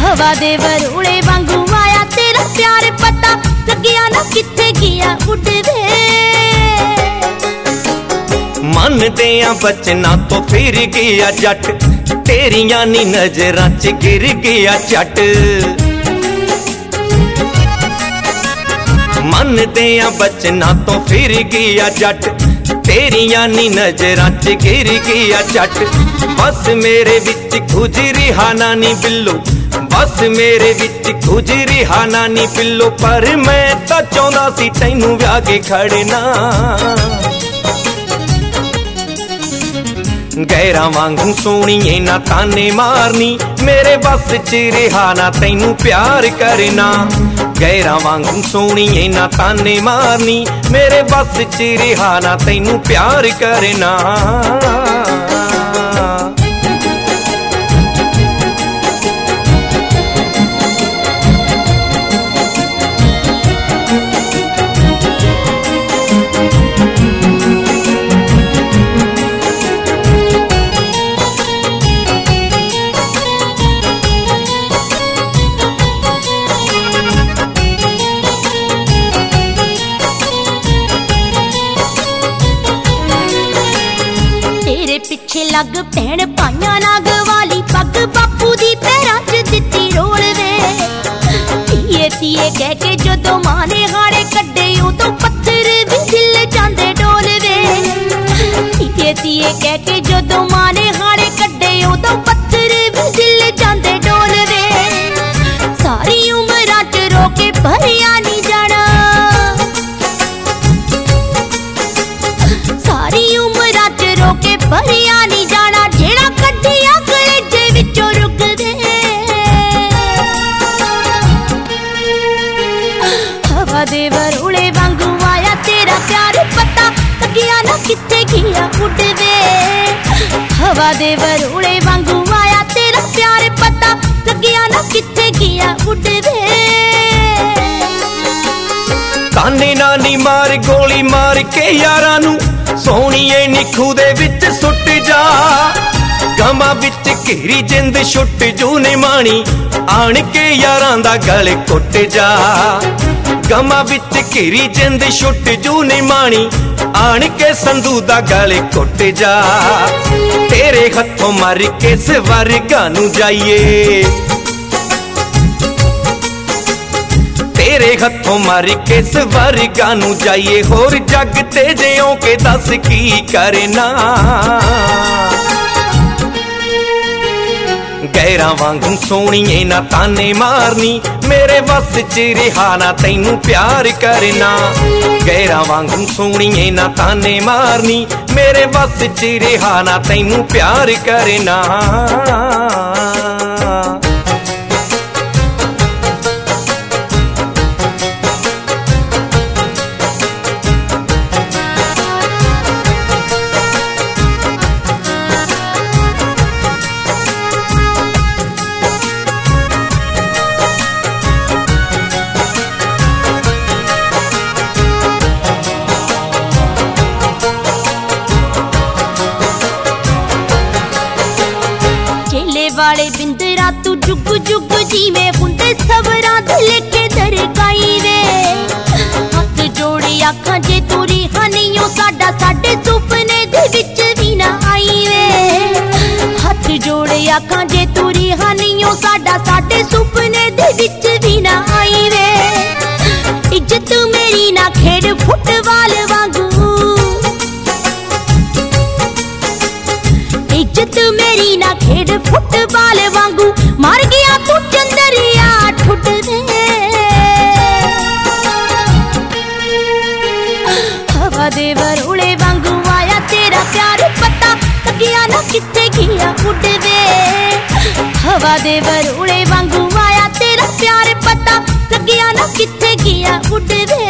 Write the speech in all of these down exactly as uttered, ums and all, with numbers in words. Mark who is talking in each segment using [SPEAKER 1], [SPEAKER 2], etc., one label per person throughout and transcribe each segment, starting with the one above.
[SPEAKER 1] हवा दे वरूले वांगू आया तेरा प्यार पता लगिया ना किथे गया उड़ वे।
[SPEAKER 2] मन दिया बचना तो फिर गया जट तेरिया नी नजरां च गिर गया झट। मन दिया बचना तो फिर गया जट तेरिया नी नजरां च गिर गया झट। बस मेरे विच कुछ रिहा ना नी बिल्लो बस मेरे विच कुछ रिहा ना नी बिल्लो पर मैं तां चाहुंदा सी तैनूं विआह के खड़ना। गैरा वांगू सोहणीए ना ताने मारनी मेरे बस च रिहा ना तैनू प्यार करना। गैरा वांगू सोहणीए ना ताने मारनी मेरे बस च रिहा ना तैनू प्यार करना।
[SPEAKER 1] पिछे लग भैन पाइया नाग वाली पग बापू दी पैरां च दित्ती रोल वे। धीए धीए कह के जदों मां ने हाड़े कड्डे उदों पत्थर भी हिल जांदे डोल वे। धीए धीए कह के जदों मां ने हाड़े कड्डे उदों पत्थर भी हिल जांदे डोल वे। सारी उमरां च रो के भरिया नहीं जाना सारी उमरां च रो के भरिया नहीं जाना जेड़ा कड्डिया कलेजे विचों रुक दे। हवा दे वरूले वांगू आया तेरा प्यार पता लगिया ना किथे गया उड़ वे। हवा दे वरूले वांगू आया तेरा प्यार पता लगिया ना किथे गया उड़ वे।
[SPEAKER 2] ताने नानी मार गोली मार के यारां नू सोहणीए निखू दे विच सुट जा। गमां विच घेरी जिंद छुट जू ने माणी आण के यारां दा गल कुट जा। गमां विच घेरी जिंद छुट जू ने माणी आण के संधू दा गल कुट जा। तेरे हथों मर के स्वर्गां नू जाइए तेरे हथों मर के स्वर्गां नू जाइए होर जग ते जियों के दस की करना। गैरा वांगू सोहणीए ना ताने मारनी मेरे बस च रिहा ना तैनू प्यार करना। गैरा वांगू सोहणीए ना ताने मारनी मेरे बस च रिहा ना तैनू प्यार करना।
[SPEAKER 1] वाले बिंदरा तू जुग जुग जीवे हुंदे सबरां दे लेके दरकाई वे। हाथ जोड़ी आखां जे तू रिहा नहीं साडा साडे सुपने दे विच भी ना आई वे। हाथ जोड़ी आखां जे तू रिहा नहीं साडा साडे सुपने दे विच भी ना आई वे। इज्जत मेरी ना खेड़ फुटबाल वांगू इज्जत मेरी ना खेड़ फुटबाल वांगू मार गया तू चंदरिया ठुट दे। हवा दे वरूले वांगू आया तेरा प्यार पता लगिया ना किथे गया उड़ वे। हवा दे वरूले वांगू आया तेरा प्यार पता लगिया ना किथे गया उड़ वे।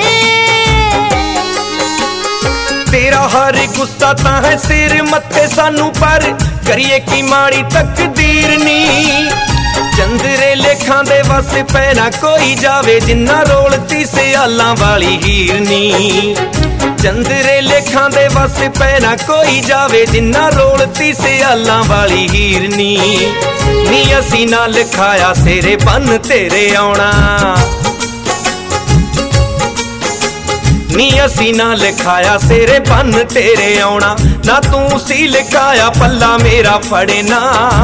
[SPEAKER 2] तेरा हर गुस्सा ता है सिर मत्थे सानू पर करिए की माड़ी तकदीर नी। चंदरे लेखां दे वस पैना कोई जावे जिन्ना रोलती सियालां वाली हीरनी। ਚੰਦਰੇ ਲੇਖਾਂ ਦੇ ਵਸ ਪੈ ਨਾ ਕੋਈ ਜਾਵੇ, ਜਿੰਨਾ ਰੋਲਤੀ ਸਿਆਲਾਂ ਵਾਲੀ ਹੀਰਨੀ ਨੀ ਅਸੀਂ ਨਾ ਲਿਖਾਇਆ ਤੇਰੇ ਬੰਨ ਤੇਰੇ ਆਉਣਾ, ਨੀ ਅਸੀਂ ਨਾ ਲਿਖਾਇਆ ਤੇਰੇ ਬੰਨ ਤੇਰੇ ਆਉਣਾ, ਨਾ ਤੂੰ ਸੀ ਲਿਖਾਇਆ ਪੱਲਾ ਮੇਰਾ ਫੜੇ ਨਾ।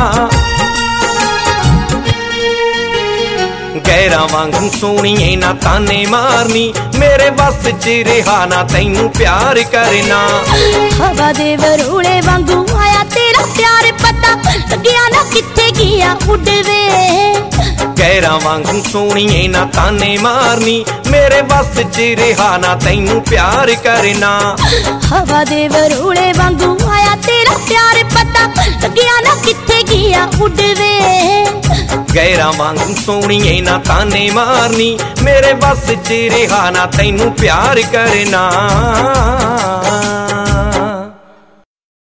[SPEAKER 2] ਗੈਰਾਂ ਵਾਂਗੂ ਸੋਹਣੀਏ ਨਾ ਤਾਨੇ ਮਾਰਨੀ, ਮੇਰੇ ਵੱਸ ਚ ਰਿਹਾ ਨਾ ਤੈਨੂੰ ਪਿਆਰ ਕਰਨਾ।
[SPEAKER 1] ਹਵਾ ਦੇ ਵਰੂਲੇ ਵਾਂਗੂ ਆਇਆ ਤੇਰਾ ਪਿਆਰ, ਪਤਾ ਲੱਗਿਆ ਨਾ ਕਿੱਥੇ ਗਿਆ ਉੱਡ ਵੇ।
[SPEAKER 2] ਗੈਰਾਂ ਵਾਂਗੂ ਸੋਹਣੀਏ ਨਾ ਤਾਨੇ ਮਾਰਨੀ, ਮੇਰੇ ਵੱਸ ਚ ਰਿਹਾ ਨਾ ਤੈਨੂੰ ਪਿਆਰ ਕਰਨਾ।
[SPEAKER 1] ਹਵਾ ਦੇ ਵਰੂਲੇ ਵਾਂਗੂ ਆਇਆ ਤੇਰਾ ਪਿਆਰ, ਪਤਾ ਲੱਗਿਆ ਨਾ ਕਿੱਥੇ ਗਿਆ ਉੱਡ ਵੇ।
[SPEAKER 2] ਗੈਰਾਂ ਵਾਂਗੂ ਸੋਹਣੀਏ ਨਾ ਤਾਨੇ ਮਾਰਨੀ, ਮੇਰੇ ਵੱਸ ਚ ਰਿਹਾ ਨਾ ਤੈਨੂੰ ਪਿਆਰ ਕਰਨਾ।